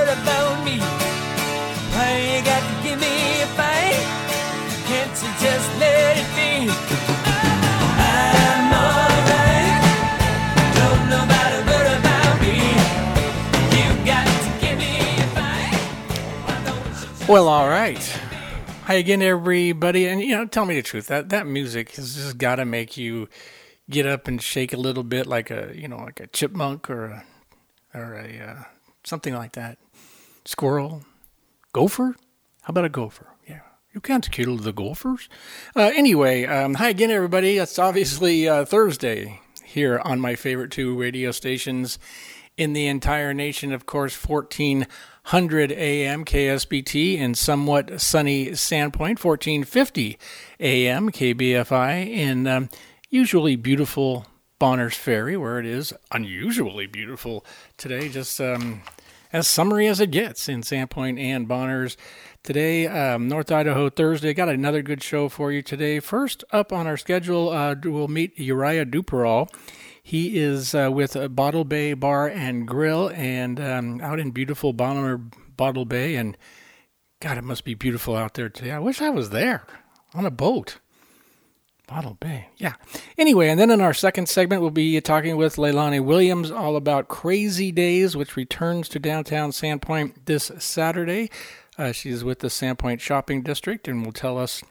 about me? Why you got to give me a fight? Can't you just let it be? I'm alright. Don't nobody worry about me. You got to give me a fight. Why don't you just... Well, all right. Hi again, everybody. And, tell me the truth. That music has just got to make you get up and shake a little bit like a chipmunk or a something like that. Squirrel. Gopher? How about a gopher? Yeah. You can't kill the gophers. Anyway, hi again, everybody. It's obviously Thursday here on my favorite two radio stations in the entire nation. Of course, 1400 AM KSBT in somewhat sunny Sandpoint, 1450 AM KBFI in usually beautiful Bonners Ferry, where it is unusually beautiful today, just as summery as it gets in Sandpoint and Bonners. Today, North Idaho Thursday, got another good show for you today. First up on our schedule, we'll meet Uriah Duperall. He is with Bottle Bay Bar and Grill and out in beautiful Bottle Bay. And God, it must be beautiful out there today. I wish I was there on a boat. Bottle Bay, yeah. Anyway, and then in our second segment, we'll be talking with Leilani Williams all about Crazy Days, which returns to downtown Sandpoint this Saturday. She's with the Sandpoint Shopping District and will tell us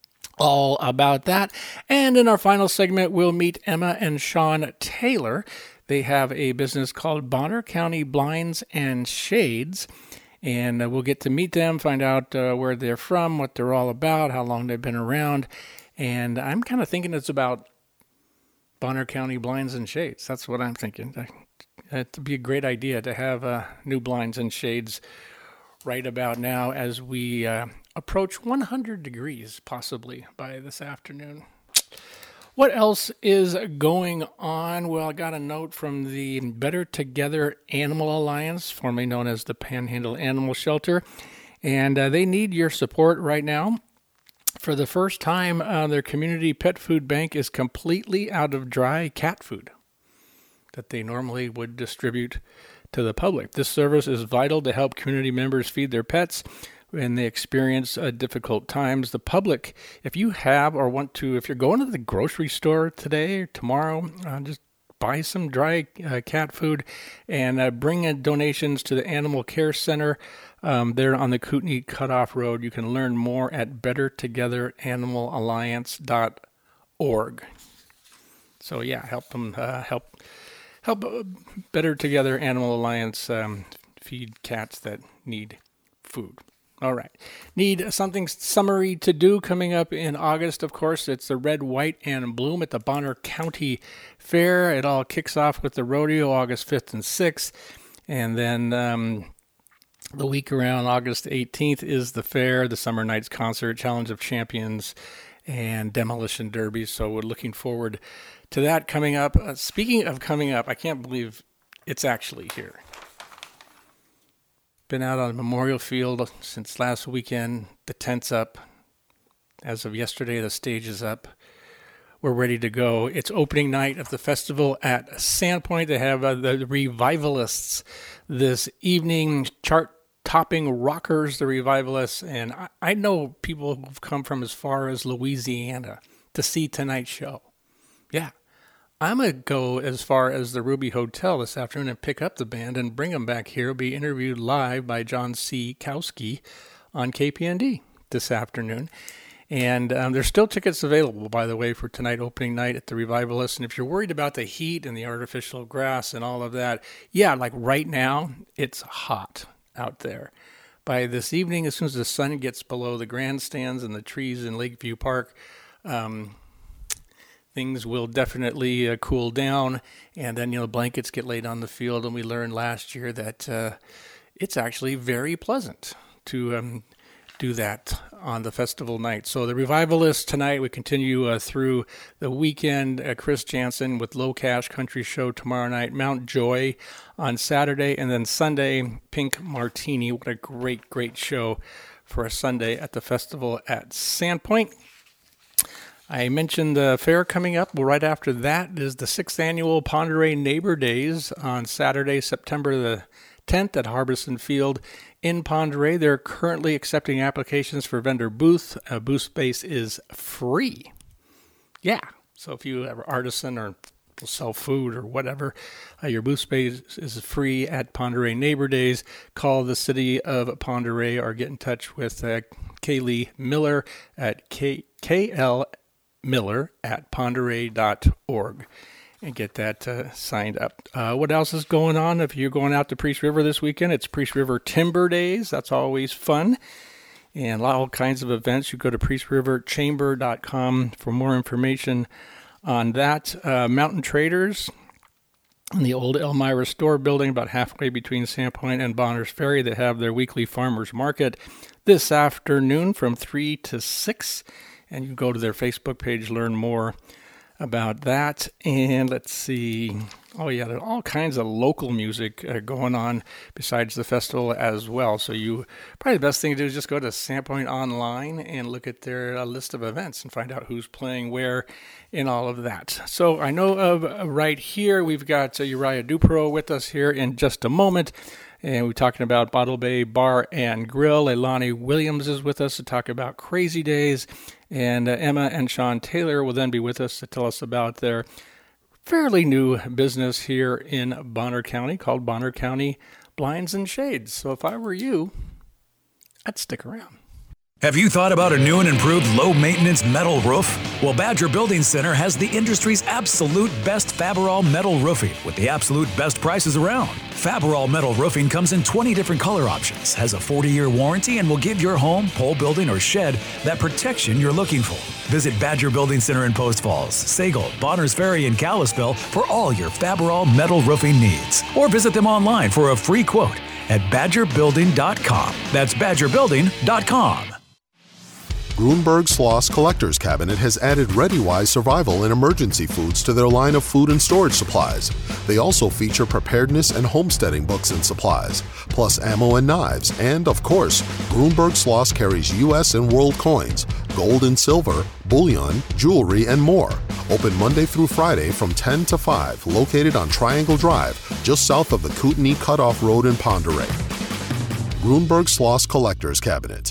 all about that. And in our final segment, we'll meet Emma and Sean Taylor. They have a business called Bonner County Blinds and Shades. And we'll get to meet them, find out where they're from, what they're all about, how long they've been around. And I'm kind of thinking it's about Bonner County Blinds and Shades. That's what I'm thinking. It'd be a great idea to have new blinds and shades right about now as we approach 100 degrees possibly by this afternoon. What else is going on? Well, I got a note from the Better Together Animal Alliance, formerly known as the Panhandle Animal Shelter, and they need your support right now. For the first time, their community pet food bank is completely out of dry cat food that they normally would distribute to the public. This service is vital to help community members feed their pets when they experience difficult times. The public, if you have or want to, if you're going to the grocery store today or tomorrow, just buy some dry cat food and bring in donations to the Animal Care Center. There on the Kootenai Cutoff Road. You can learn more at bettertogetheranimalalliance.org. So yeah, help them help Better Together Animal Alliance feed cats that need food. All right. Need something summery to do coming up in August, of course. It's the Red, White, and Bloom at the Bonner County Fair. It all kicks off with the rodeo August 5th and 6th. And then the week around August 18th is the fair, the Summer Nights Concert, Challenge of Champions, and Demolition Derby. So we're looking forward to that coming up. Speaking of coming up, I can't believe it's actually here. Been out on Memorial Field since last weekend. The tent's up. As of yesterday, the stage is up. We're ready to go. It's opening night of the festival at Sandpoint. They have the Revivalists this evening, chart-topping rockers, the Revivalists. And I know people who've come from as far as Louisiana to see tonight's show. Yeah. I'm going to go as far as the Ruby Hotel this afternoon and pick up the band and bring them back here. Be interviewed live by John C. Kowski on KPND this afternoon. And there's still tickets available, by the way, for tonight opening night at the Revivalists. And if you're worried about the heat and the artificial grass and all of that, yeah, like right now, it's hot out there. By this evening, as soon as the sun gets below the grandstands and the trees in Lakeview Park, things will definitely cool down, and then blankets get laid on the field. And we learned last year that it's actually very pleasant to do that on the festival night. So the Revivalists tonight. We continue through the weekend. Chris Jansen with Low Cash Country Show tomorrow night. Mount Joy on Saturday, and then Sunday Pink Martini. What a great show for a Sunday at the festival at Sandpoint. I mentioned the fair coming up. Well, right after that is the 6th annual Pend Oreille Neighbor Days on Saturday, September the 10th at Harbison Field in Pend Oreille. They're currently accepting applications for vendor booth. Booth space is free. Yeah, so if you have an artisan or sell food or whatever, your booth space is free at Pend Oreille Neighbor Days. Call the city of Pend Oreille or get in touch with Kaylee Miller at klmiller@pendoreille.org and get that signed up. What else is going on? If you're going out to Priest River this weekend, it's Priest River Timber Days. That's always fun. And all kinds of events. You go to priestriverchamber.com for more information on that. Mountain Traders in the old Elmira store building about halfway between Sandpoint and Bonners Ferry. They have their weekly farmers market this afternoon from 3 to 6. And you go to their Facebook page, learn more about that. And let's see. Oh, yeah, there are all kinds of local music going on besides the festival as well. So probably the best thing to do is just go to Sandpoint Online and look at their list of events and find out who's playing where and all of that. So I know of right here, we've got Uriah Dupro with us here in just a moment. And we're talking about Bottle Bay Bar and Grill. Leilani Williams is with us to talk about Crazy Days. And Emma and Sean Taylor will then be with us to tell us about their fairly new business here in Bonner County called Bonner County Blinds and Shades. So if I were you, I'd stick around. Have you thought about a new and improved low-maintenance metal roof? Well, Badger Building Center has the industry's absolute best Faberall metal roofing with the absolute best prices around. Faberall metal roofing comes in 20 different color options, has a 40-year warranty, and will give your home, pole building, or shed that protection you're looking for. Visit Badger Building Center in Post Falls, Sagal, Bonners Ferry, and Kalispell for all your Faberall metal roofing needs. Or visit them online for a free quote at badgerbuilding.com. That's badgerbuilding.com. Grunberg Sloss Collector's Cabinet has added ReadyWise survival and emergency foods to their line of food and storage supplies. They also feature preparedness and homesteading books and supplies, plus ammo and knives, and, of course, Grunberg Sloss carries U.S. and world coins, gold and silver, bullion, jewelry, and more. Open Monday through Friday from 10 to 5, located on Triangle Drive, just south of the Kootenai Cutoff Road in Pend Oreille. Grunberg Sloss Collector's Cabinet.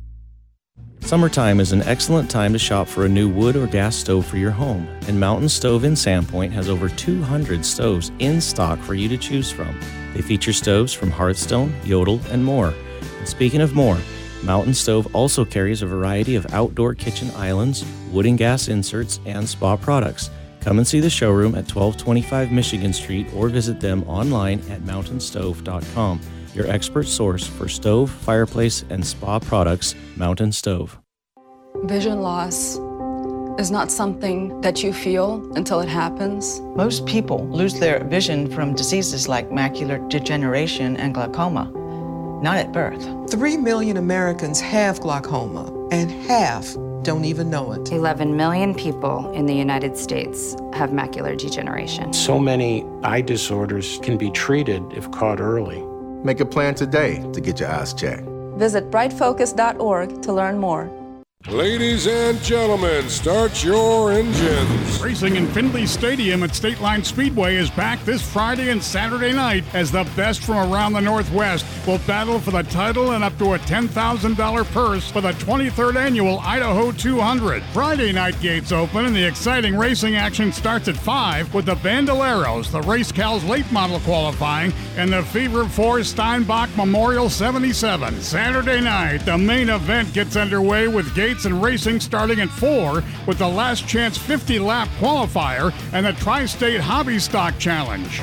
Summertime is an excellent time to shop for a new wood or gas stove for your home, and Mountain Stove in Sandpoint has over 200 stoves in stock for you to choose from. They feature stoves from Hearthstone, Yodel, and more. And speaking of more, Mountain Stove also carries a variety of outdoor kitchen islands, wood and gas inserts, and spa products. Come and see the showroom at 1225 Michigan Street or visit them online at mountainstove.com. Your expert source for stove, fireplace, and spa products, Mountain Stove. Vision loss is not something that you feel until it happens. Most people lose their vision from diseases like macular degeneration and glaucoma, not at birth. 3 million Americans have glaucoma, and half don't even know it. 11 million people in the United States have macular degeneration. So many eye disorders can be treated if caught early. Make a plan today to get your eyes checked. Visit brightfocus.org to learn more. Ladies and gentlemen, start your engines. Racing in Findlay Stadium at State Line Speedway is back this Friday and Saturday night as the best from around the Northwest will battle for the title and up to a $10,000 purse for the 23rd annual Idaho 200. Friday night gates open and the exciting racing action starts at 5 with the Bandoleros, the Race Cal's late model qualifying, and the Fever 4 Steinbach Memorial 77. Saturday night, the main event gets underway with gates and racing starting at 4 with the Last Chance 50-lap qualifier and the Tri-State Hobby Stock Challenge.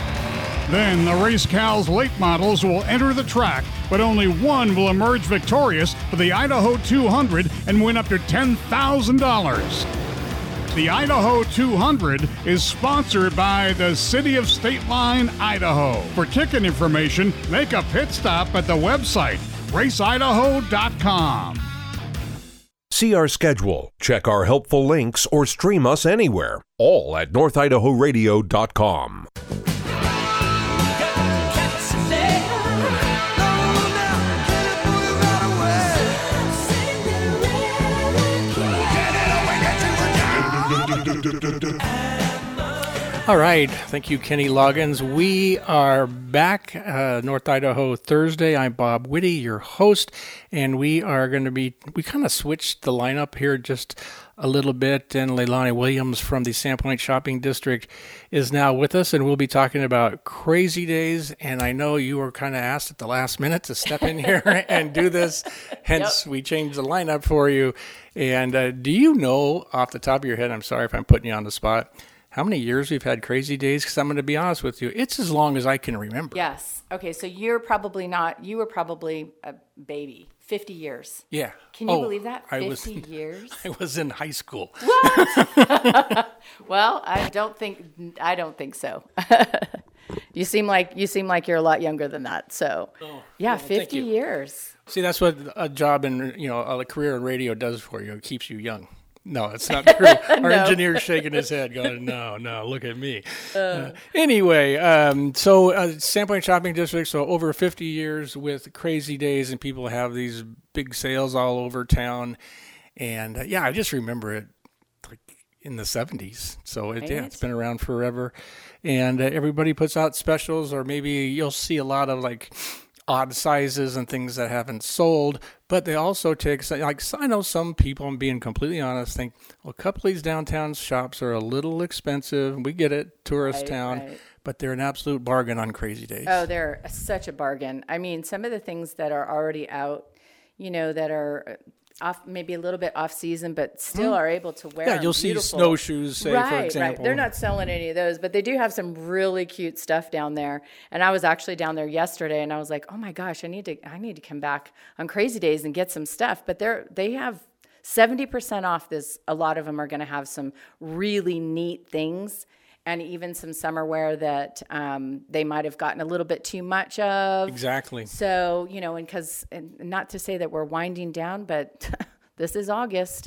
Then the Race Cal's late models will enter the track, but only one will emerge victorious for the Idaho 200 and win up to $10,000. The Idaho 200 is sponsored by the City of State Line, Idaho. For ticket information, make a pit stop at the website, raceidaho.com. See our schedule, check our helpful links, or stream us anywhere. All at northidahoradio.com. All right. Thank you, Kenny Loggins. We are back, North Idaho Thursday. I'm Bob Whitty, your host, and we kind of switched the lineup here just a little bit, and Leilani Williams from the Sandpoint Shopping District is now with us, and we'll be talking about Crazy Days, and I know you were kind of asked at the last minute to step in here and do this, hence we changed the lineup for you. And do you know off the top of your head, I'm sorry if I'm putting you on the spot, how many years we've had Crazy Days? Because I'm going to be honest with you, it's as long as I can remember. Yes. Okay, so you were probably a baby. 50 years. Yeah. Can you believe that? 50 years? I was in high school. What? Well, I don't think so. You seem like you're a lot younger than that. So, yeah, 50 years. See, that's what a job in, a career in radio does for you. It keeps you young. No, it's not true. Our engineer's shaking his head going, no, look at me. Anyway, so Sandpoint Shopping District, so over 50 years with Crazy Days, and people have these big sales all over town. And, I just remember it like in the 70s. So, it's been around forever. And everybody puts out specials, or maybe you'll see a lot of, like, odd sizes and things that haven't sold, but they also take, like, I know some people, I'm being completely honest, think, well, a couple of these downtown shops are a little expensive. We get it, tourist town, but they're an absolute bargain on Crazy Days. Oh, they're such a bargain. I mean, some of the things that are already out, that are off, maybe a little bit off season, but still are able to wear. Yeah, you'll see snowshoes, say, for example. Right. They're not selling any of those, but they do have some really cute stuff down there. And I was actually down there yesterday, and I was like, oh my gosh, I need to come back on Crazy Days and get some stuff. But they have 70% off this. A lot of them are going to have some really neat things, and even some summer wear that they might have gotten a little bit too much of. Exactly. So, and not to say that we're winding down, but this is August,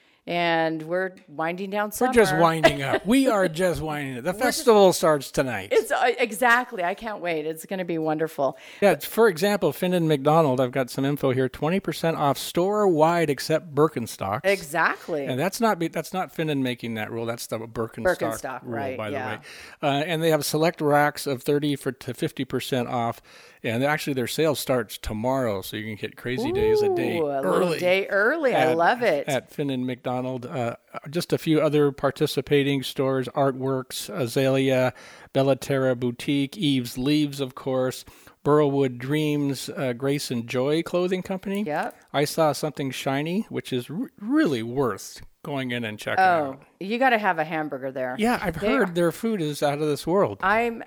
and we're winding down summer. We're just winding up. We are just winding up. The festival starts tonight. It's exactly. I can't wait. It's going to be wonderful. Yeah. For example, Finn & McDonald, I've got some info here. 20% off store-wide except Birkenstocks. Exactly. And that's not Finn making that rule. That's the Birkenstock rule, right, by the way. And they have select racks of 30 to 50% off. And actually, their sale starts tomorrow, so you can get Crazy Days a day early. A day early. I love it. At Finn & McDonald. Just a few other participating stores: Artworks, Azalea, Bellaterra Boutique, Eve's Leaves, of course, Burrowwood Dreams, Grace and Joy Clothing Company. Yep. I Saw Something Shiny, which is really worth going in and checking out. You got to have a hamburger there. Yeah, I've heard their food is out of this world.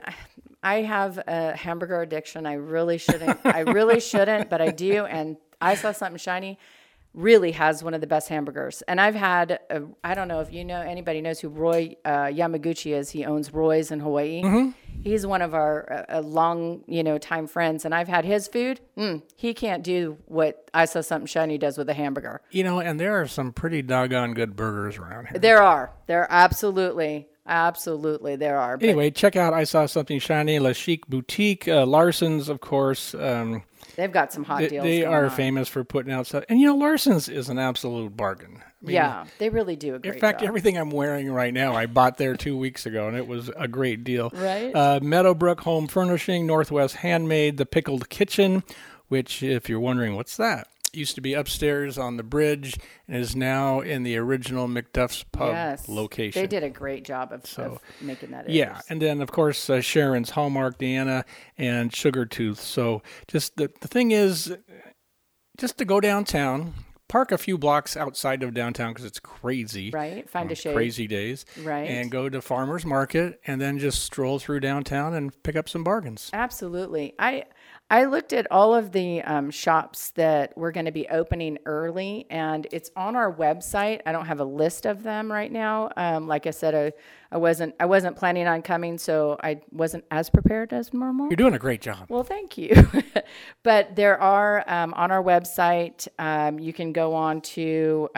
I have a hamburger addiction. I really shouldn't, but I do. And I Saw Something Shiny really has one of the best hamburgers. And I've had, I don't know if anybody knows who Roy Yamaguchi is. He owns Roy's in Hawaii. Mm-hmm. He's one of our long, time friends. And I've had his food. He can't do what I Saw Something Shiny does with a hamburger. And there are some pretty doggone good burgers around here. There are. There absolutely there are. Anyway, check out I Saw Something Shiny, La Chic Boutique, Larson's, of course. They've got some hot deals. They are famous for putting out stuff. And, Larson's is an absolute bargain. I mean, they really do a great job. In fact, everything I'm wearing right now, I bought there 2 weeks ago, and it was a great deal. Right. Meadowbrook Home Furnishing, Northwest Handmade, The Pickled Kitchen, which, if you're wondering, what's that? Used to be upstairs on the bridge and is now in the original McDuff's Pub location. They did a great job of making that. Yeah, and then, of course, Sharon's Hallmark, Deanna, and Sugar Tooth. So just the thing is, just to go downtown, park a few blocks outside of downtown because it's crazy. Right, find a shade. Crazy days. Right. And go to Farmer's Market and then just stroll through downtown and pick up some bargains. Absolutely. I looked at all of the shops that were going to be opening early, and it's on our website. I don't have a list of them right now. Like I said, I wasn't planning on coming, so I wasn't as prepared as normal. You're doing a great job. Well, thank you. But there are on our website. You can go on to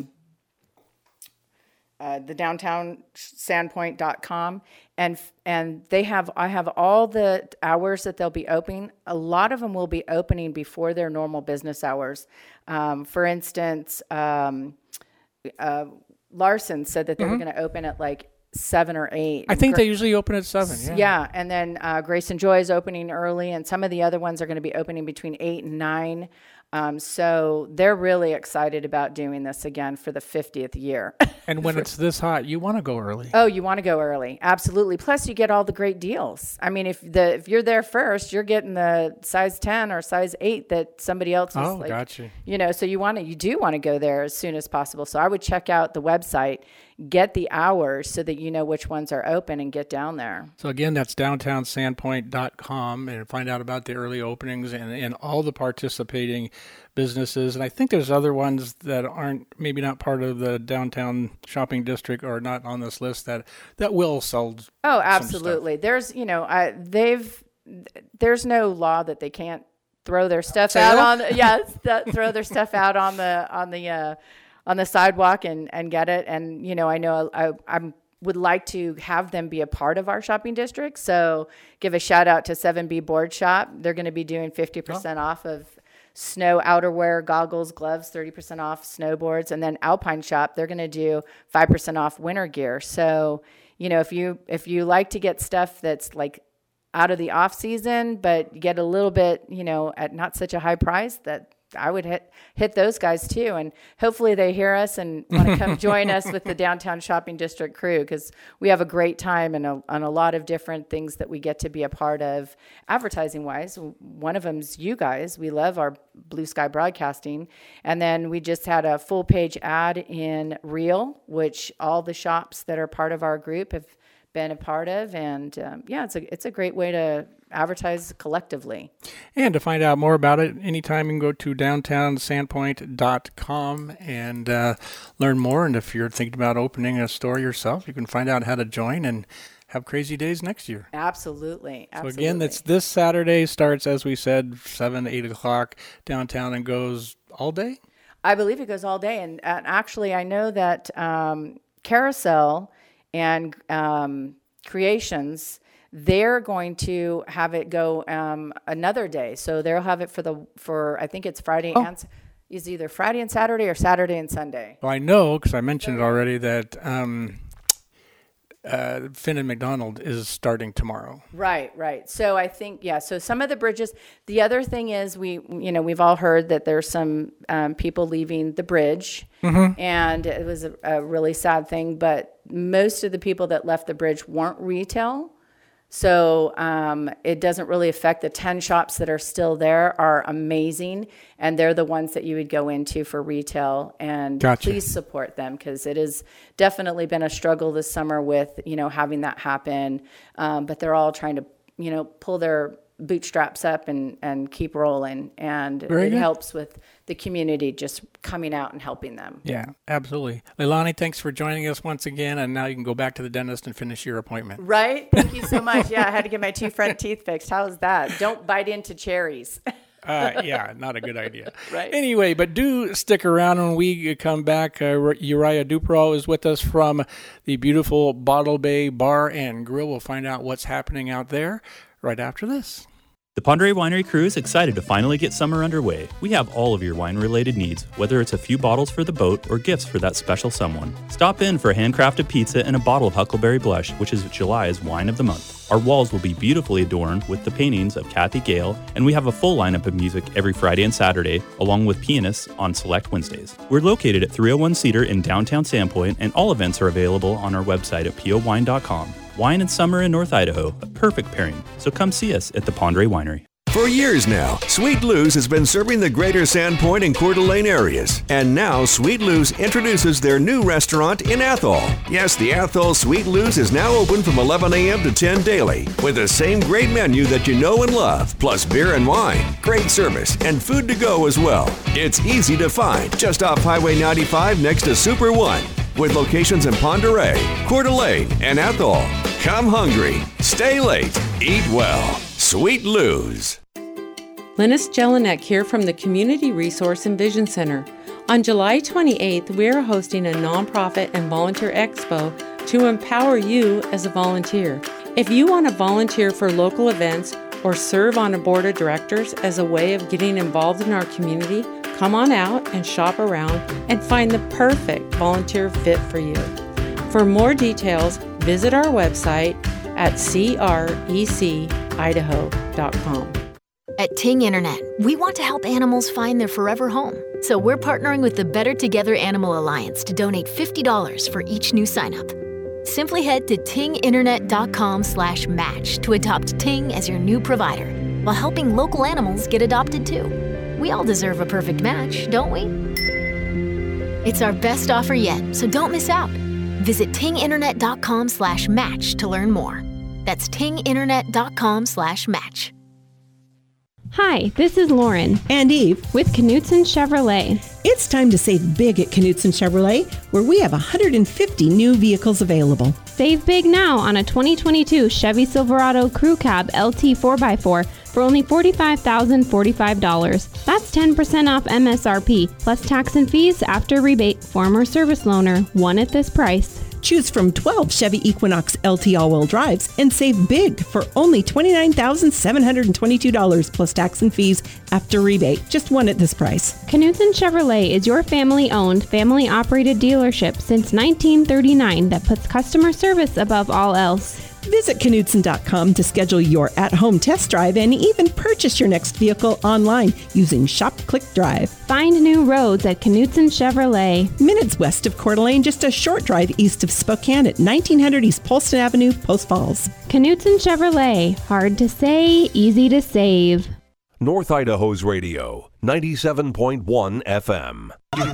the downtownsandpoint.com, and I have all the hours that they'll be opening. A lot of them will be opening before their normal business hours. For instance, Larson said that they were going to open at like 7 or 8. I think they usually open at 7. Yeah. And then Grace and Joy is opening early, and some of the other ones are going to be opening between 8 and 9. So they're really excited about doing this again for the 50th year. And when it's this hot, you want to go early. Oh, you want to go early. Absolutely. Plus you get all the great deals. I mean, if you're there first, you're getting the size 10 or size 8 that somebody else is gotcha. So you do want to go there as soon as possible. So I would check out the website, get the hours so that you know which ones are open and get down there. So again, that's downtownsandpoint.com and find out about the early openings and all the participating businesses. And I think there's other ones that aren't maybe not part of the downtown shopping district or not on this list that will sell. Oh, absolutely. There's, there's no law that they can't throw their stuff out on. Throw their stuff out on the sidewalk and get it. And, I know I would like to have them be a part of our shopping district. So give a shout out to 7B Board Shop. They're going to be doing 50% off of snow outerwear, goggles, gloves, 30% off snowboards. And then Alpine Shop, they're going to do 5% off winter gear. So, if you like to get stuff that's like out of the off season, but get a little bit, at not such a high price, that I would hit those guys too. And hopefully they hear us and want to come join us with the Downtown Shopping District crew, because we have a great time and on a lot of different things that we get to be a part of advertising wise. One of them's you guys. We love our Blue Sky Broadcasting. And then we just had a full page ad in Reel, which all the shops that are part of our group have been a part of. And it's a great way to advertise collectively. And to find out more about it, anytime you can go to downtownsandpoint.com and learn more. And if you're thinking about opening a store yourself, you can find out how to join and have crazy days next year. Absolutely. So again, that's this Saturday, starts, as we said, 7, 8 o'clock downtown and goes all day? I believe it goes all day. And actually, I know that Carousel and Creations, they're going to have it go another day. So they'll have it for I think it's Friday and is either Friday and Saturday or Saturday and Sunday. Well, I know, because I mentioned it already, that Finn and McDonald is starting tomorrow. Right. So I think, so some of the bridges. The other thing is we've all heard that there's some people leaving the bridge, and it was a really sad thing, but most of the people that left the bridge weren't retail. So it doesn't really affect the 10 shops that are still there are amazing. And they're the ones that you would go into for retail. And Please support them, because it has definitely been a struggle this summer with, having that happen. But they're all trying to, pull their bootstraps up and keep rolling. And it helps with the community just coming out and helping them. Yeah, absolutely. Leilani, thanks for joining us once again. And now you can go back to the dentist and finish your appointment. Right? Thank you so much. Yeah, I had to get my 2 front teeth fixed. How was that? Don't bite into cherries. Not a good idea. Right. Anyway, but do stick around when we come back. Uriah Duperrault is with us from the beautiful Bottle Bay Bar and Grill. We'll find out what's happening out there right after this. The Pondere Winery crew is excited to finally get summer underway. We have all of your wine-related needs, whether it's a few bottles for the boat or gifts for that special someone. Stop in for a handcrafted pizza and a bottle of Huckleberry Blush, which is July's wine of the month. Our walls will be beautifully adorned with the paintings of Kathy Gale, and we have a full lineup of music every Friday and Saturday, along with pianists on select Wednesdays. We're located at 301 Cedar in downtown Sandpoint, and all events are available on our website at powine.com. Wine and summer in North Idaho, a perfect pairing. So come see us at the Pondere Winery. For years now, Sweet Lou's has been serving the greater Sandpoint and Coeur d'Alene areas. And now Sweet Lou's introduces their new restaurant in Athol. Yes, the Athol Sweet Lou's is now open from 11 a.m. to 10 daily, with the same great menu that you know and love, plus beer and wine, great service, and food to go as well. It's easy to find, just off Highway 95 next to Super One, with locations in Ponderay, Coeur d'Alene, and Athol. Come hungry, stay late, eat well. Sweet Lou's. Linus Jelinek here from the Community Resource and Vision Center. On July 28th, we are hosting a nonprofit and volunteer expo to empower you as a volunteer. If you want to volunteer for local events or serve on a board of directors as a way of getting involved in our community, come on out and shop around and find the perfect volunteer fit for you. For more details, Visit our website at crecIdaho.com. At Ting Internet, we want to help animals find their forever home. So we're partnering with the Better Together Animal Alliance to donate $50 for each new sign-up. Simply head to tinginternet.com/match to adopt Ting as your new provider, while helping local animals get adopted too. We all deserve a perfect match, don't we? It's our best offer yet, so don't miss out. Visit tinginternet.com/match to learn more. That's tinginternet.com/match. Hi, this is Lauren and Eve with Knutson Chevrolet. It's time to save big at Knutson Chevrolet, where we have 150 new vehicles available. Save big now on a 2022 Chevy Silverado Crew Cab LT 4x4 for only $45,045. That's 10% off MSRP, plus tax and fees after rebate. Former service loaner, one at this price. Choose from 12 Chevy Equinox LT all-wheel drives and save big for only $29,722 plus tax and fees after rebate. Just one at this price. Knutson Chevrolet is your family-owned, family-operated dealership since 1939 that puts customer service above all else. Visit Knutson.com to schedule your at-home test drive and even purchase your next vehicle online using Shop Click Drive. Find new roads at Knutson Chevrolet. Minutes west of Coeur d'Alene, just a short drive east of Spokane at 1900 East Polston Avenue, Post Falls. Knutson Chevrolet. Hard to say, easy to save. North Idaho's radio, 97.1 FM.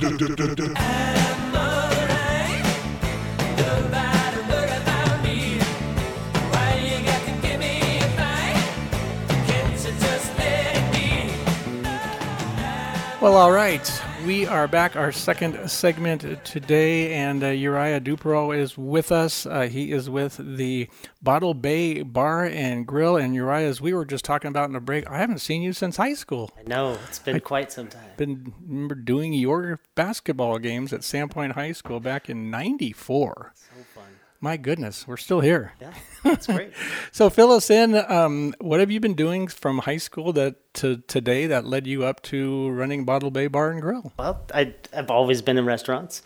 Well, all right. We are back, our second segment today, and Uriah Dupereau is with us. He is with the Bottle Bay Bar and Grill. And Uriah, as we were just talking about in the break, I haven't seen you since high school. I know. It's been quite some time. Remember doing your basketball games at Sandpoint High School back in '94. So fun. My goodness, we're still here. Yeah, that's great. So fill us in. What have you been doing from high school to today that led you up to running Bottle Bay Bar and Grill? Well, I've always been in restaurants.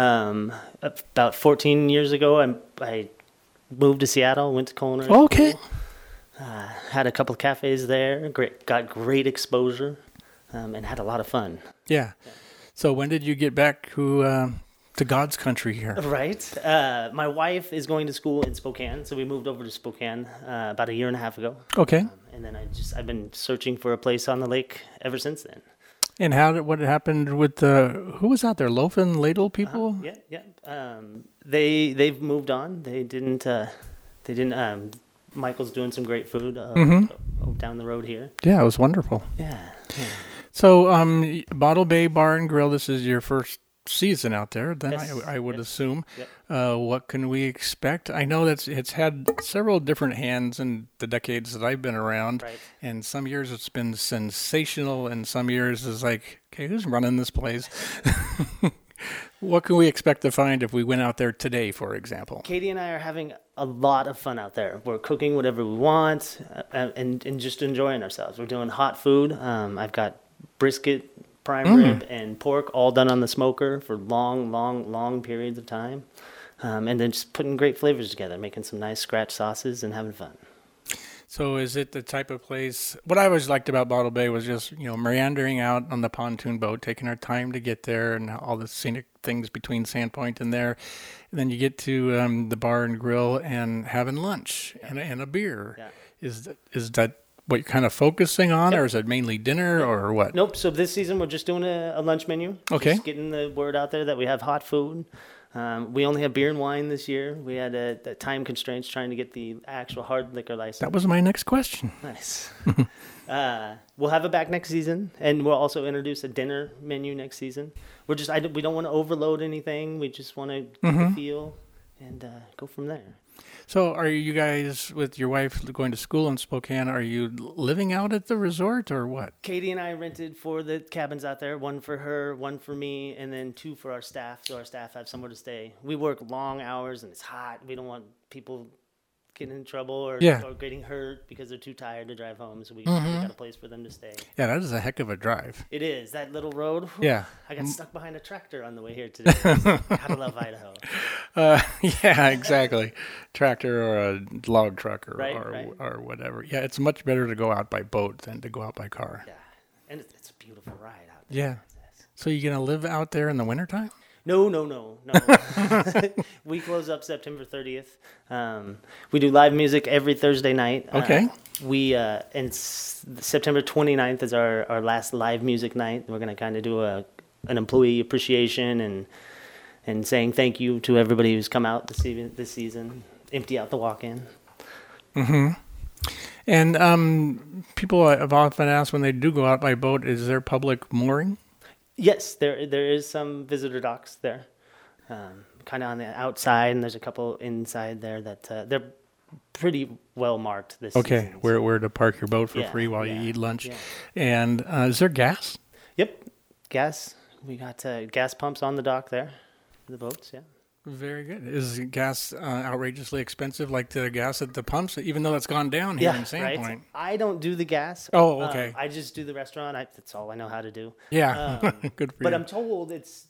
About 14 years ago, I moved to Seattle, went to culinary school. Okay. Had a couple of cafes there. Got great exposure, and had a lot of fun. Yeah. So when did you get back to God's country here? Right. My wife is going to school in Spokane, so we moved over to Spokane about a year and a half ago. Okay. And then I've been searching for a place on the lake ever since then. And what happened with who was out there? Loaf and Ladle people? Yeah. They've moved on. They didn't. Michael's doing some great food down the road here. Yeah, it was wonderful. Yeah. So, Bottle Bay Bar and Grill. This is your first season out there, then. Yes. I would assume. Yep. What can we expect? I know that it's had several different hands in the decades that I've been around, right. And some years it's been sensational, and some years it's like, okay, who's running this place? What can we expect to find if we went out there today, for example? Katie and I are having a lot of fun out there. We're cooking whatever we want and just enjoying ourselves. We're doing hot food. I've got brisket, prime rib, and pork all done on the smoker for long periods of time. And then just putting great flavors together, making some nice scratch sauces and having fun. So is it the type of place, what I always liked about Bottle Bay was just, meandering out on the pontoon boat, taking our time to get there and all the scenic things between Sandpoint and there. And then you get to the bar and grill and having lunch and a beer. Yeah. Is that what you're kind of focusing on, or is it mainly dinner, or what? Nope. So this season we're just doing a lunch menu. Okay. Just getting the word out there that we have hot food. We only have beer and wine this year. We had a time constraints trying to get the actual hard liquor license. That was my next question. Nice. We'll have it back next season, and we'll also introduce a dinner menu next season. We don't want to overload anything. We just want to get the feel and go from there. So are you guys, with your wife going to school in Spokane, are you living out at the resort or what? Katie and I rented 4 the cabins out there, 1 for her, 1 for me, and then 2 for our staff, so our staff have somewhere to stay. We work long hours and it's hot. We don't want people getting in trouble or getting hurt because they're too tired to drive home. So we got a place for them to stay. Yeah, that is a heck of a drive. It is. That little road. Whew, yeah. I got stuck behind a tractor on the way here today. Gotta love Idaho. Yeah, exactly. Tractor or a log truck or whatever. Yeah, it's much better to go out by boat than to go out by car. Yeah, and it's a beautiful ride out there. Yeah. So you going to live out there in the wintertime? No. We close up September 30th. We do live music every Thursday night. Okay. And September 29th is our last live music night. We're going to kind of do an employee appreciation and saying thank you to everybody who's come out this season. Empty out the walk-in. Mm-hmm. And people have often asked when they do go out by boat, is there public mooring? Yes, there is some visitor docks there, kind of on the outside, and there's a couple inside there that they're pretty well marked this season. Okay, where to park your boat for free while you eat lunch. Yeah. And is there gas? Yep, gas. We got gas pumps on the dock there for the boats, yeah. Very good. Is gas outrageously expensive like the gas at the pumps, even though it's gone down here in Sandpoint? Right. I don't do the gas. Oh, okay. I just do the restaurant. That's all I know how to do. Yeah, good for you. But I'm told it's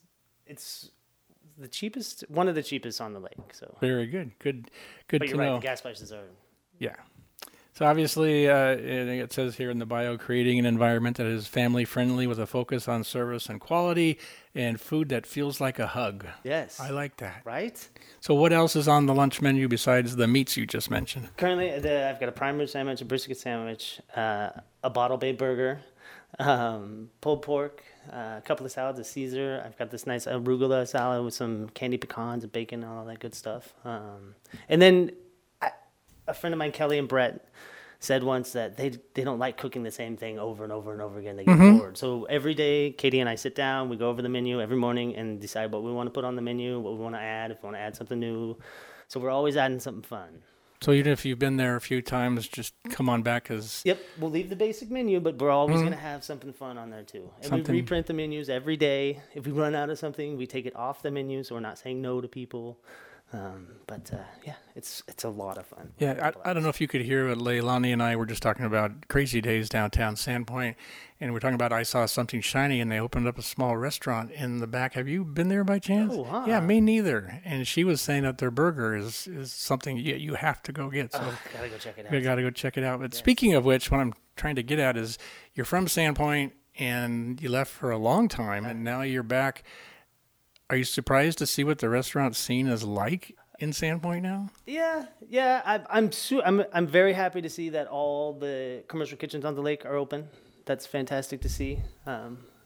the cheapest, one of the cheapest on the lake. So very good. Good but to you're know. Right, the gas prices are. Yeah. So obviously, it says here in the bio, creating an environment that is family-friendly with a focus on service and quality and food that feels like a hug. Yes. I like that. Right? So what else is on the lunch menu besides the meats you just mentioned? Currently, I've got a prime rib sandwich, a brisket sandwich, a Bottle Bay burger, pulled pork, a couple of salads, a Caesar. I've got this nice arugula salad with some candied pecans and bacon and all that good stuff. And then a friend of mine, Kelly and Brett, said once that they don't like cooking the same thing over and over and over again. They get bored. So every day, Katie and I sit down, we go over the menu every morning and decide what we want to put on the menu, what we want to add, if we want to add something new. So we're always adding something fun. So even if you've been there a few times, just come on back as... Yep, we'll leave the basic menu, but we're always going to have something fun on there too. And we reprint the menus every day. If we run out of something, we take it off the menu so we're not saying no to people. But it's a lot of fun. Yeah, I don't know if you could hear, but Leilani and I were just talking about crazy days downtown Sandpoint, and we're talking about I Saw Something Shiny, and they opened up a small restaurant in the back. Have you been there by chance? Oh, huh. Yeah, me neither. And she was saying that their burger is something you have to go get. So gotta go check it out. You gotta go check it out. But speaking of which, what I'm trying to get at is you're from Sandpoint, and you left for a long time, and now you're back. Are you surprised to see what the restaurant scene is like in Sandpoint now? Yeah. I'm very happy to see that all the commercial kitchens on the lake are open. That's fantastic to see. I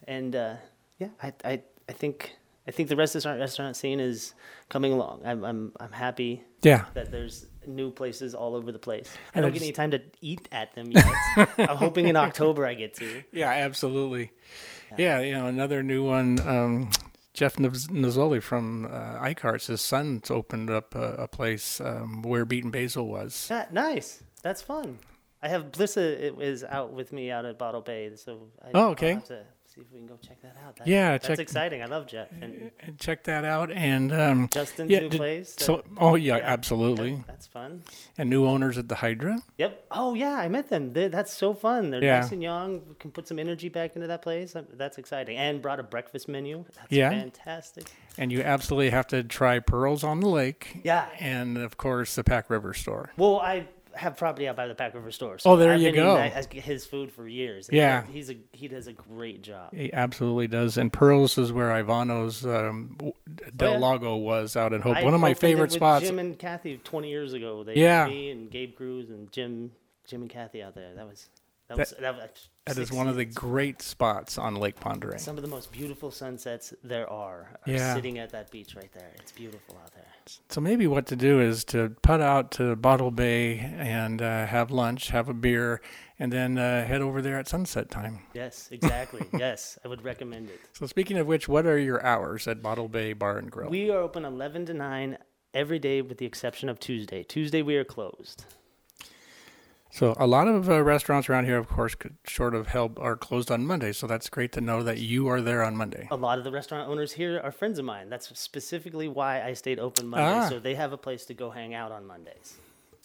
think the restaurant scene is coming along. I'm happy. Yeah. That there's new places all over the place. I don't get any time to eat at them yet. I'm hoping in October I get to. Yeah, absolutely. Yeah, another new one. Jeff Nazzoli from Icarts, his son's opened up a place where Beaten Basil was. Nice. That's fun. I have Blissa is out with me out at Bottle Bay, so okay. I'll have to see if we can go check that out. That's exciting. I love Jeff. And check that out. And Justin's new place. Absolutely. That's fun. And new owners at the Hydra. Yep. Oh yeah, I met them. That's so fun. They're nice and young. We can put some energy back into that place. That's exciting. And brought a breakfast menu. That's fantastic. And you absolutely have to try Pearls on the Lake. Yeah. And of course the Pack River store. Well, I have property out by the Pack River store. So there you go. I get his food for years. Yeah. He does a great job. He absolutely does. And Pearls is where Ivano's Del Lago was out in Hope. One of my favorite spots. Jim and Kathy 20 years ago. Me and Gabe Cruz and Jim and Kathy out there. That is one of the great spots on Lake Pend Oreille. Some of the most beautiful sunsets there are sitting at that beach right there. It's beautiful out there. So maybe what to do is to putt out to Bottle Bay and have lunch, have a beer, and then head over there at sunset time. Yes, exactly. Yes, I would recommend it. So speaking of which, what are your hours at Bottle Bay Bar and Grill? We are open 11 to 9 every day with the exception of Tuesday. Tuesday we are closed. So a lot of restaurants around here, of course, are closed on Monday. So that's great to know that you are there on Monday. A lot of the restaurant owners here are friends of mine. That's specifically why I stayed open Monday. So they have a place to go hang out on Mondays.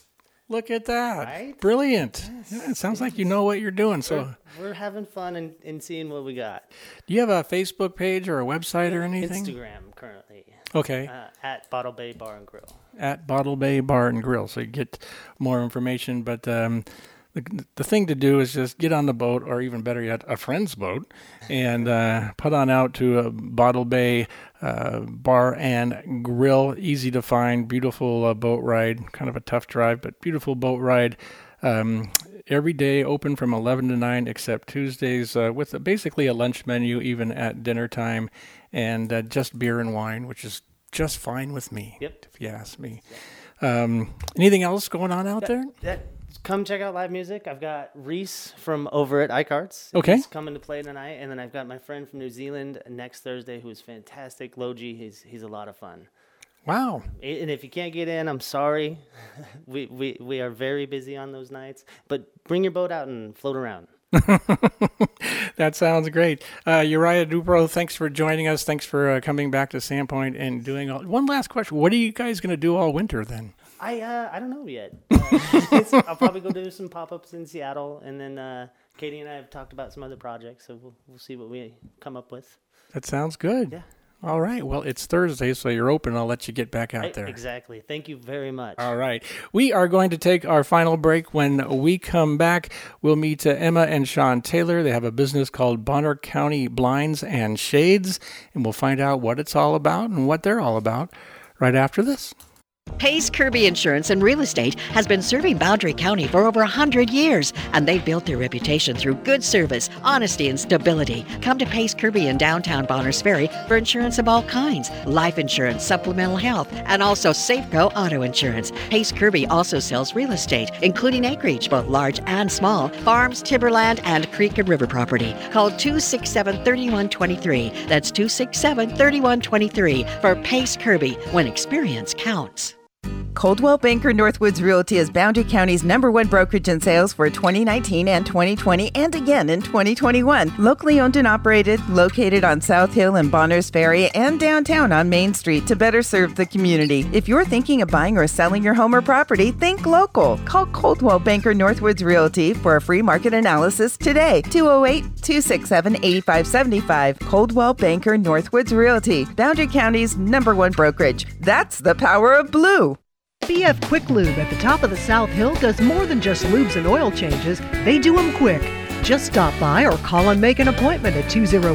Look at that. Right? Brilliant. Yes. Yeah, it sounds like you know what you're doing. So we're having fun and seeing what we got. Do you have a Facebook page or a website or anything? Instagram currently. Okay. At Bottle Bay Bar and Grill. At Bottle Bay Bar and Grill. So you get more information. But the thing to do is just get on the boat, or even better yet, a friend's boat, and put on out to Bottle Bay Bar and Grill. Easy to find, beautiful boat ride. Kind of a tough drive, but beautiful boat ride. Every day open from 11 to 9 except Tuesdays, with basically a lunch menu even at dinner time, and just beer and wine, which is just fine with me, if you ask me. Anything else going on out there? Come check out live music. I've got Reese from over at iCarts. Okay. He's coming to play tonight. And then I've got my friend from New Zealand next Thursday who's fantastic, Logie. He's a lot of fun. Wow. And if you can't get in, I'm sorry. We are very busy on those nights. But bring your boat out and float around. That sounds great. Uriah Dubrow, thanks for joining us. Thanks for coming back to Sandpoint and doing all. One last question. What are you guys going to do all winter then? I don't know yet. I'll probably go do some pop-ups in Seattle. And then Katie and I have talked about some other projects. So we'll see what we come up with. That sounds good. Yeah. All right. Well, it's Thursday, so you're open. I'll let you get back out there. Exactly. Thank you very much. All right. We are going to take our final break. When we come back, we'll meet Emma and Sean Taylor. They have a business called Bonner County Blinds and Shades, and we'll find out what it's all about and what they're all about right after this. Pace Kirby Insurance and Real Estate has been serving Boundary County for over 100 years, and they've built their reputation through good service, honesty, and stability. Come to Pace Kirby in downtown Bonners Ferry for insurance of all kinds, life insurance, supplemental health, and also Safeco auto insurance. Pace Kirby also sells real estate, including acreage, both large and small, farms, timberland, and creek and river property. Call 267-3123. That's 267-3123 for Pace Kirby, when experience counts. Coldwell Banker Northwoods Realty is Boundary County's #1 brokerage in sales for 2019 and 2020 and again in 2021. Locally owned and operated, located on South Hill and Bonners Ferry and downtown on Main Street to better serve the community. If you're thinking of buying or selling your home or property, think local. Call Coldwell Banker Northwoods Realty for a free market analysis today. 208-267-8575. Coldwell Banker Northwoods Realty, Boundary County's #1 brokerage. That's the power of blue. BF Quick Lube at the top of the South Hill does more than just lubes and oil changes. They do them quick. Just stop by or call and make an appointment at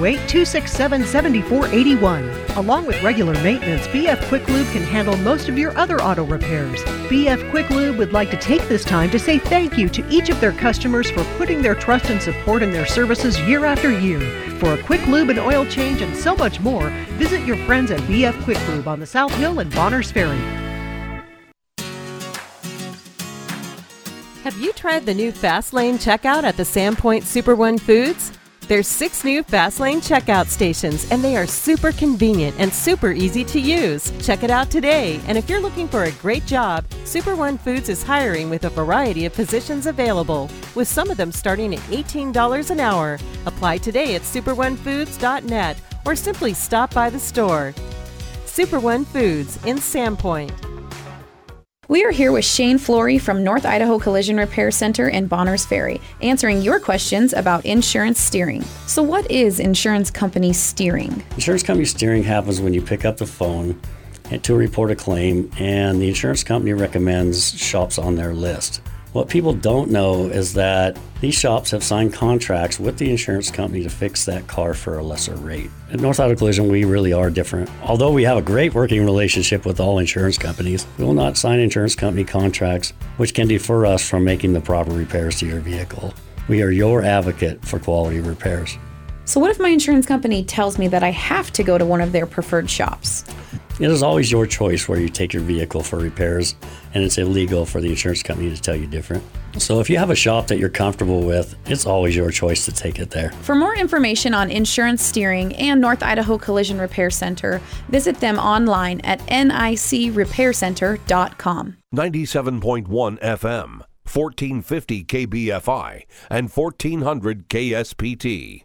208-267-7481. Along with regular maintenance, BF Quick Lube can handle most of your other auto repairs. BF Quick Lube would like to take this time to say thank you to each of their customers for putting their trust and support in their services year after year. For a quick lube and oil change and so much more, visit your friends at BF Quick Lube on the South Hill and Bonners Ferry. Have you tried the new Fast Lane checkout at the Sandpoint Super One Foods? There's 6 new Fast Lane checkout stations, and they are super convenient and super easy to use. Check it out today, and if you're looking for a great job, Super One Foods is hiring with a variety of positions available, with some of them starting at $18 an hour. Apply today at superonefoods.net or simply stop by the store. Super One Foods in Sandpoint. We are here with Shane Flory from North Idaho Collision Repair Center in Bonners Ferry, answering your questions about insurance steering. So what is insurance company steering? Insurance company steering happens when you pick up the phone to report a claim and the insurance company recommends shops on their list. What people don't know is that these shops have signed contracts with the insurance company to fix that car for a lesser rate. At North Idaho Collision, we really are different. Although we have a great working relationship with all insurance companies, we will not sign insurance company contracts which can defer us from making the proper repairs to your vehicle. We are your advocate for quality repairs. So what if my insurance company tells me that I have to go to one of their preferred shops? It is always your choice where you take your vehicle for repairs, and it's illegal for the insurance company to tell you different. So if you have a shop that you're comfortable with, it's always your choice to take it there. For more information on insurance steering and North Idaho Collision Repair Center, visit them online at nicrepaircenter.com. 97.1 FM, 1450 KBFI, and 1400 KSPT.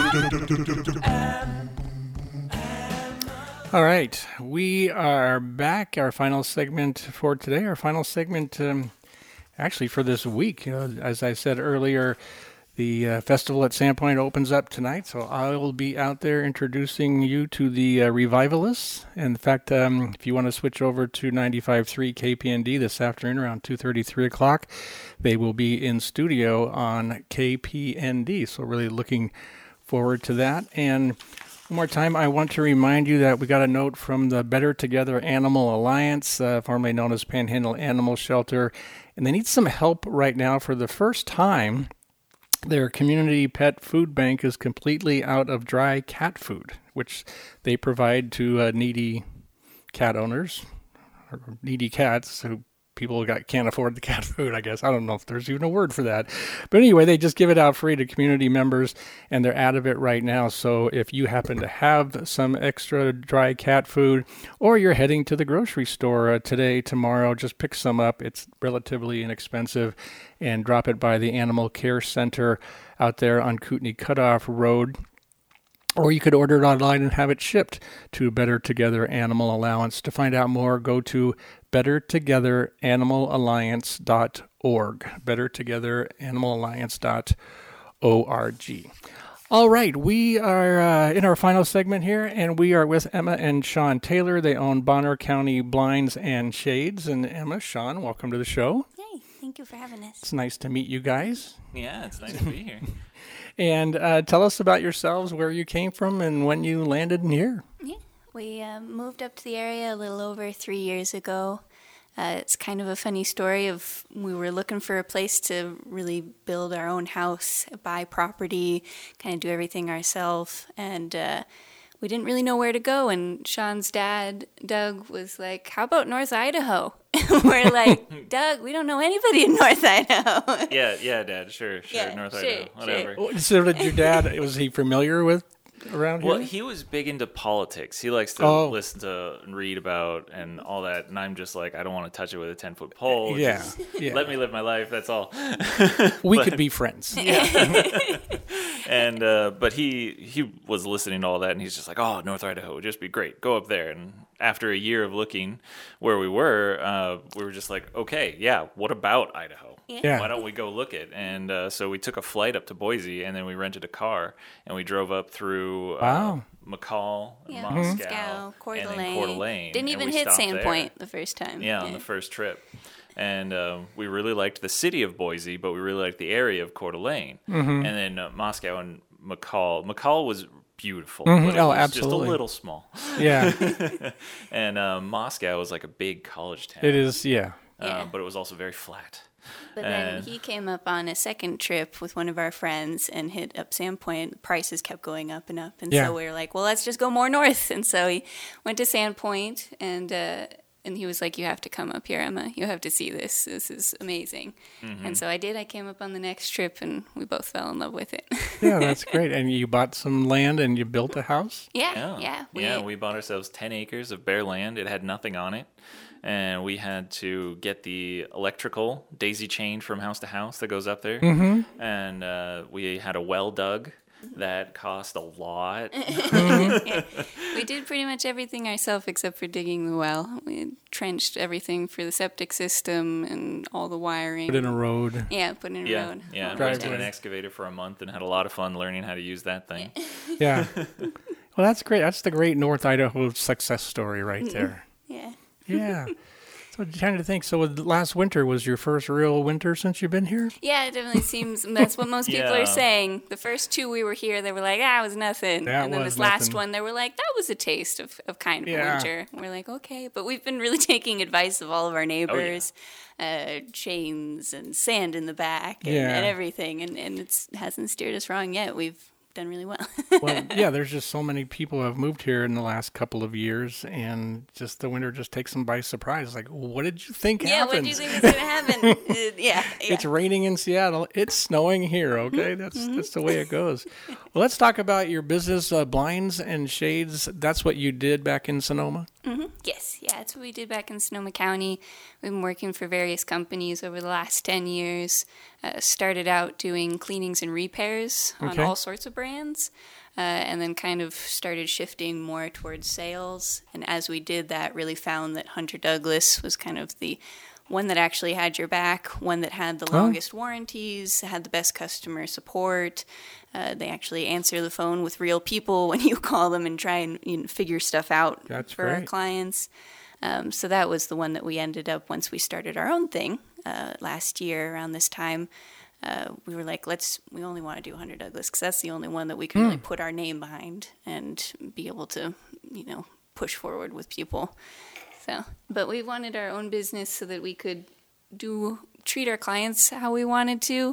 All right, we are back. Our final segment for today, our final segment actually for this week. As I said earlier, the festival at Sandpoint opens up tonight, so I will be out there introducing you to the Revivalists. In fact, if you want to switch over to 95.3 KPND this afternoon around 2:30, 3 o'clock, they will be in studio on KPND, so really looking forward to that. And one more time, I want to remind you that we got a note from the Better Together Animal Alliance, formerly known as Panhandle Animal Shelter, and they need some help right now. For the first time, their community pet food bank is completely out of dry cat food, which they provide to needy cat owners, or needy cats who people can't afford the cat food, I guess. I don't know if there's even a word for that. But anyway, they just give it out free to community members, and they're out of it right now. So if you happen to have some extra dry cat food, or you're heading to the grocery store today, tomorrow, just pick some up. It's relatively inexpensive, and drop it by the Animal Care Center out there on Kootenai Cutoff Road. Or you could order it online and have it shipped to Better Together Animal Allowance. To find out more, go to bettertogetheranimalalliance.org. bettertogetheranimalalliance.org. All right, we are in our final segment here, and we are with Emma and Sean Taylor. They own Bonner County Blinds and Shades. And Emma, Sean, welcome to the show. Hey, thank you for having us. It's nice to meet you guys. Yeah, it's nice to be here. And tell us about yourselves, where you came from, and when you landed in here. Yeah, we moved up to the area a little over 3 years ago. It's kind of a funny story of we were looking for a place to really build our own house, buy property, kind of do everything ourselves, and we didn't really know where to go. And Sean's dad, Doug, was like, "How about North Idaho?" We're like, "Doug, we don't know anybody in North Idaho." Yeah, Dad, sure, Yeah, North sure, Idaho, whatever. Sure. So did your dad, was he familiar with around here? Well, he was big into politics. He likes to listen to and read about and all that, and I'm just like, I don't want to touch it with a 10-foot pole. Yeah. Let me live my life, that's all. We could be friends. Yeah. And but he was listening to all that, and he's just like, "Oh, North Idaho would just be great. Go up there." And after a year of looking where we were just like, okay, yeah, what about Idaho? Yeah. Why don't we go look it? And so we took a flight up to Boise, and then we rented a car, and we drove up through McCall, Moscow, Coeur and then d'Alene. Coeur d'Alene. Didn't even hit Sandpoint the first time. Yeah, on the first trip. And we really liked the city of Boise, but we really liked the area of Coeur d'Alene. Mhm. And then Moscow and McCall. McCall was beautiful. Mhm. But it Oh, was absolutely. just a little small. Yeah. And Moscow was like a big college town. It is, yeah. But it was also very flat. But then he came up on a second trip with one of our friends and hit up Sandpoint. The prices kept going up and up. And Yeah. so we were like, well, let's just go more north. And so he went to Sandpoint, and he was like, you have to come up here, Emma. You have to see this. This is amazing. Mhm. And so I did. I came up on the next trip, and we both fell in love with it. Yeah, that's great. And you bought some land and you built a house? Yeah. We bought ourselves 10 acres of bare land. It had nothing on it. And we had to get the electrical daisy chain from house to house that goes up there. Mhm. And we had a well dug that cost a lot. Yeah. We did pretty much everything ourselves except for digging the well. We trenched everything for the septic system and all the wiring. Put in a road. Yeah, put in a road. Yeah, All rented that. an excavator for a month and had a lot of fun learning how to use that thing. Yeah. Well, that's great. That's the great North Idaho success story right there. Yeah. Yeah. So trying to think. So last winter was your first real winter since you've been here? Yeah, it definitely seems that's what most people Yeah. are saying. The first two we were here, they were like, it was nothing. That and then was this last nothing. one, they were like, that was a taste of kind of Yeah. a winter. And we're like, okay. But we've been really taking advice of all of our neighbors. Chains and sand in the back and, Yeah. and everything. And it hasn't steered us wrong yet. We've done really well. Well, yeah, there's just so many people who have moved here in the last couple of years, and just the winter just takes them by surprise. Like, what did you think Yeah, what happens? do you think is going to happen? Yeah. It's raining in Seattle. It's snowing here. Okay, that's the way it goes. Well, let's talk about your business, blinds and shades. That's what you did back in Sonoma. Yes, yeah. that's what we did back in Sonoma County. We've been working for various companies over the last 10 years. Started out doing cleanings and repairs on all sorts of brands, and then kind of started shifting more towards sales. And as we did that, really found that Hunter Douglas was kind of the one that actually had your back, one that had the longest warranties, had the best customer support. They actually answer the phone with real people when you call them and try and figure stuff out for our clients. So that was the one that we ended up, once we started our own thing last year around this time, we were like, we only want to do Hunter Douglas because that's the only one that we can really put our name behind and be able to, push forward with people. So, but we wanted our own business so that we could treat our clients how we wanted to.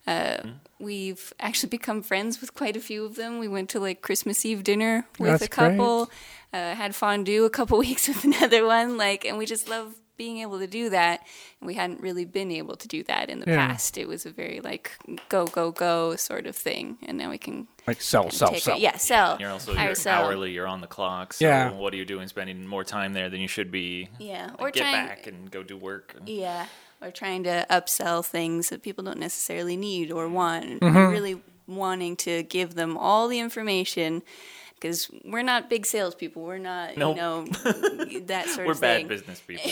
We've actually become friends with quite a few of them. We went to Christmas Eve dinner with a couple, had fondue a couple weeks with another one, and we just love being able to do that. And we hadn't really been able to do that in the past. It was a very go, go, go sort of thing. And now we can sell. Yeah, sell. You're also hourly, you're on the clock. So what are you doing? Spending more time there than you should be. Yeah. Or get back and go do work. Yeah. Or trying to upsell things that people don't necessarily need or want. Really wanting to give them all the information, because we're not big salespeople. We're not, that sort of thing. We're bad business people.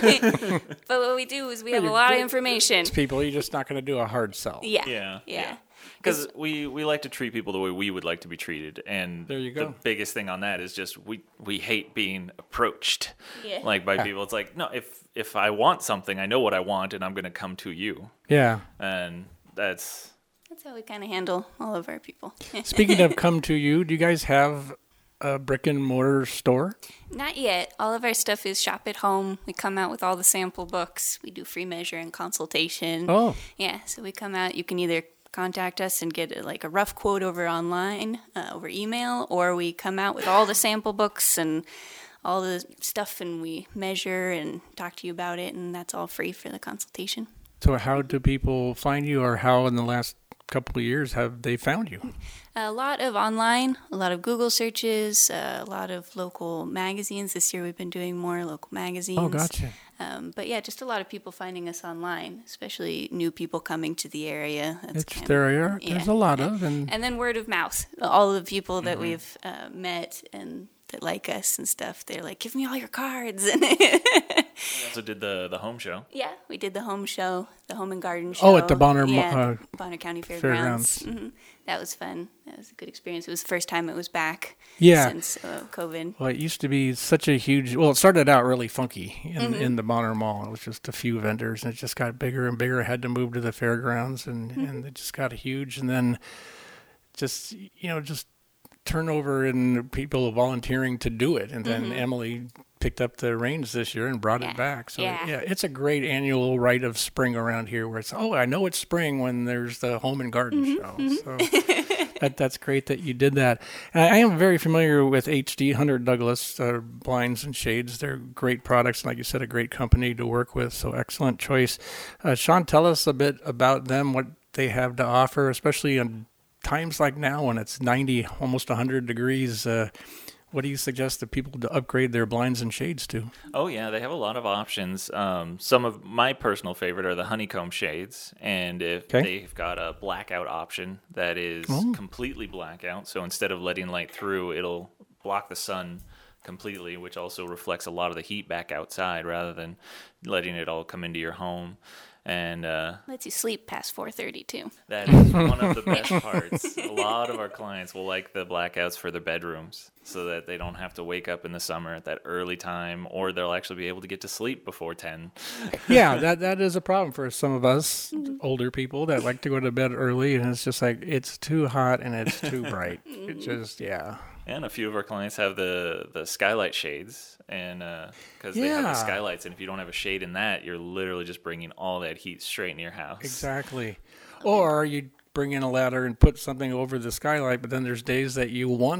But what we do is we have a lot of information. People, you're just not going to do a hard sell. Yeah. Because we like to treat people the way we would like to be treated, and there you go. The biggest thing on that is just we hate being approached by people. It's like, no, if I want something, I know what I want, and I'm going to come to you. Yeah, and that's how we kind of handle all of our people. Speaking of come to you, do you guys have a brick and mortar store? Not yet. All of our stuff is shop at home. We come out with all the sample books. We do free measure and consultation. Oh, yeah. So we come out. You can either contact us and get a rough quote over online, over email, or we come out with all the sample books and all the stuff, and we measure and talk to you about it, and that's all free for the consultation. So how do people find you, or how in the last couple of years have they found you? A lot of online, a lot of Google searches, a lot of local magazines. This year we've been doing more local magazines. Oh, gotcha. But yeah, just a lot of people finding us online, especially new people coming to the area. There's a lot of. And then word of mouth. All the people that we've met and that like us and stuff, they're like, give me all your cards. We also did the home show. Yeah, we did the home show, the home and garden show. Oh, at the Bonner County Fairgrounds. Mm-hmm. That was fun. That was a good experience. It was the first time it was back since COVID. Well, it used to be such a huge... Well, it started out really funky in the Bonner Mall. It was just a few vendors, and it just got bigger and bigger. It had to move to the fairgrounds, and it just got huge. And then just turnover and people volunteering to do it. And then Emily picked up the reins this year and brought it back. So it's a great annual rite of spring around here where it's, I know it's spring when there's the home and garden show. So that's great that you did that. And I am very familiar with HD, Hunter Douglas blinds and shades. They're great products. Like you said, a great company to work with. So excellent choice. Sean, tell us a bit about them, what they have to offer, especially in times like now when it's 90, almost 100 degrees. What do you suggest that people to upgrade their blinds and shades to? Oh, yeah, they have a lot of options. Some of my personal favorite are the honeycomb shades, and if they've got a blackout option that is completely blackout, so instead of letting light through, it'll block the sun completely, which also reflects a lot of the heat back outside rather than letting it all come into your home. And lets you sleep past 4:30 too. That is one of the best parts. A lot of our clients will like the blackouts for their bedrooms so that they don't have to wake up in the summer at that early time, or they'll actually be able to get to sleep before 10. Yeah, that is a problem for some of us older people that like to go to bed early, and it's just like it's too hot and it's too bright. It just And a few of our clients have the skylight shades, and because they have the skylights, and if you don't have a shade in that, you're literally just bringing all that heat straight into your house. Exactly. Or you bring in a ladder and put something over the skylight, but then there's days that you want it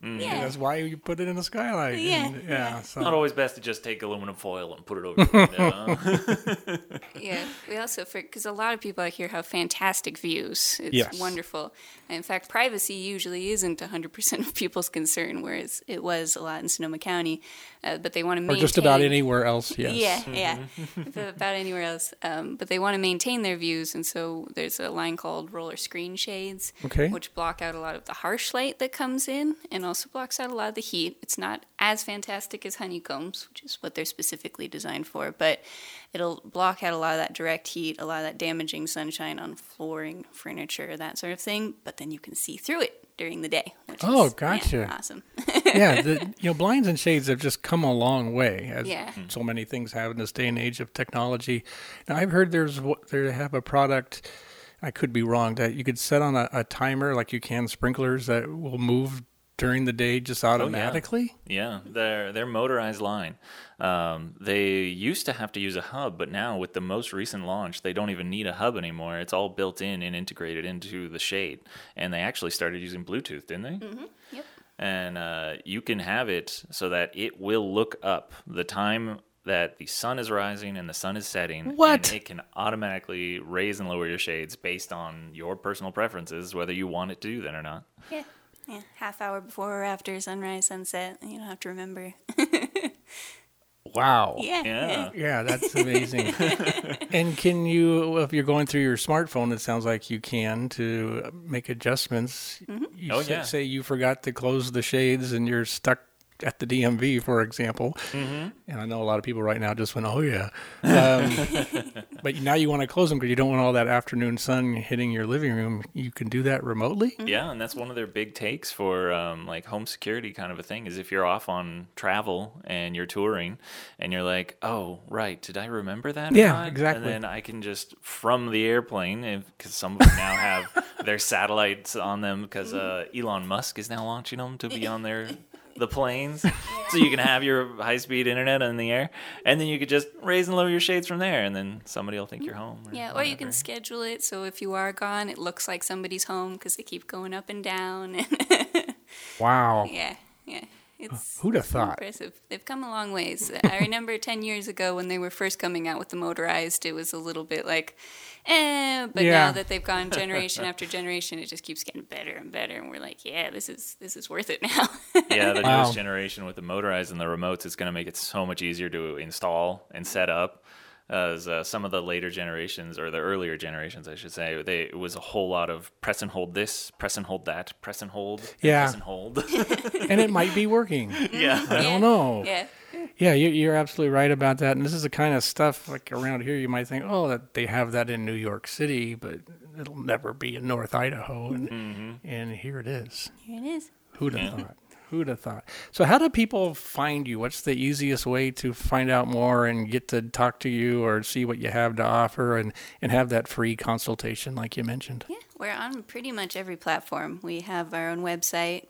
Yeah. That's why you put it in the skylight. Yeah. And, yeah. So. Not always best to just take aluminum foil and put it over the window. Yeah, we also, because a lot of people out here have fantastic views. It's Yes. wonderful. In fact, privacy usually isn't 100% of people's concern, whereas it was a lot in Sonoma County. But they want to Or maintain... just about anywhere else, yes. Yeah, about anywhere else. But they want to maintain their views, and so there's a line called roller screen shades, Okay. which block out a lot of the harsh light that comes in, and also blocks out a lot of the heat. It's not as fantastic as honeycombs, which is what they're specifically designed for, but it'll block out a lot of that direct heat, a lot of that damaging sunshine on flooring, furniture, that sort of thing, but then you can see through it during the day, which is gotcha. awesome. Yeah, blinds and shades have just come a long way, as Yeah. so many things have in this day and age of technology. Now, I've heard they have a product, I could be wrong, that you could set on a timer like you can sprinklers that will move during the day just automatically. Yeah, their motorized line. They used to have to use a hub, but now with the most recent launch, they don't even need a hub anymore. It's all built in and integrated into the shade. And they actually started using Bluetooth, didn't they? Mm-hmm. Yep. And you can have it so that it will look up the time that the sun is rising and the sun is setting. What? And it can automatically raise and lower your shades based on your personal preferences, whether you want it to do that or not. Yeah. Yeah, half hour before or after sunrise, sunset. You don't have to remember. Wow. Yeah. That's amazing. And can you, if you're going through your smartphone, it sounds like you can, to make adjustments. Mm-hmm. You say you forgot to close the shades and you're stuck at the DMV, for example. Mm-hmm. And I know a lot of people right now just went, oh, yeah. But now you want to close them because you don't want all that afternoon sun hitting your living room. You can do that remotely? Yeah, and that's one of their big takes for like home security kind of a thing, is if you're off on travel and you're touring and you're like, oh, right, did I remember that? Yeah, exactly. And then I can just, from the airplane, because some of them now have their satellites on them, because Elon Musk is now launching them to be on the planes, so you can have your high-speed internet in the air, and then you could just raise and lower your shades from there, and then somebody will think you're home. Or you can schedule it so if you are gone, it looks like somebody's home because they keep going up and down. Wow. Yeah. It's Who'd have thought? Impressive. They've come a long ways. I remember 10 years ago when they were first coming out with the motorized, it was a little bit like, but now that they've gone generation after generation, it just keeps getting better and better, and we're like, yeah, this is worth it now. Yeah, the newest generation with the motorized and the remotes is going to make it so much easier to install and set up. As some of the later generations, or the earlier generations, I should say, it was a whole lot of press and hold this, press and hold that, press and hold, press and hold. And it might be working. Yeah. I don't know. Yeah. Yeah, you're absolutely right about that. And this is the kind of stuff, like around here, you might think, oh, that they have that in New York City, but it'll never be in North Idaho. And here it is. Here it is. Who'd have thought? Who'd have thought? So how do people find you? What's the easiest way to find out more and get to talk to you or see what you have to offer and have that free consultation like you mentioned? Yeah, we're on pretty much every platform. We have our own website,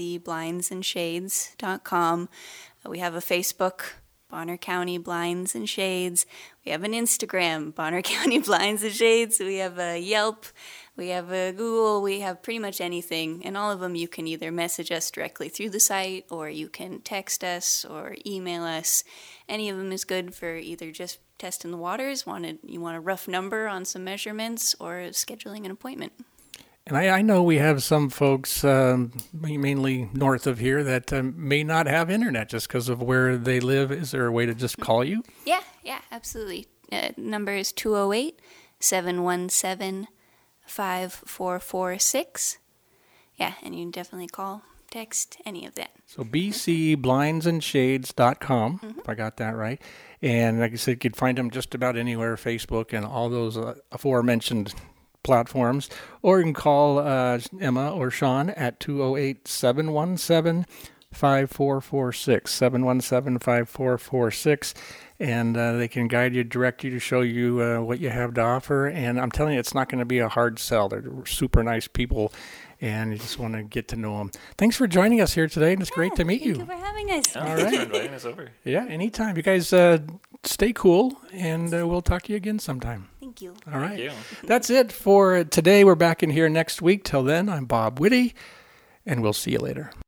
bcblindsandshades.com. We have a Facebook, Bonner County Blinds and Shades. We have an Instagram, Bonner County Blinds and Shades. We have a Yelp. We have a Google. We have pretty much anything. And all of them you can either message us directly through the site, or you can text us or email us. Any of them is good for either just testing the waters, you want a rough number on some measurements, or scheduling an appointment. And I know we have some folks, mainly north of here, that may not have internet just because of where they live. Is there a way to just call you? Yeah, absolutely. Number is 208-717-5446. Yeah, and you can definitely call, text, any of that. So bcblindsandshades.com, if I got that right. And like I said, you could find them just about anywhere, Facebook and all those aforementioned platforms. Or you can call Emma or Sean at 208-717-5446, 717-5446. And they can guide you, direct you to show you what you have to offer. And I'm telling you, it's not going to be a hard sell. They're super nice people, and you just want to get to know them. Thanks for joining us here today, and it's great to meet you. Thank you for having us. All Thanks right. for inviting us over. Yeah, anytime. You guys stay cool, and we'll talk to you again sometime. Thank you. All right. Thank you. That's it for today. We're back in here next week. Till then, I'm Bob Whitty, and we'll see you later.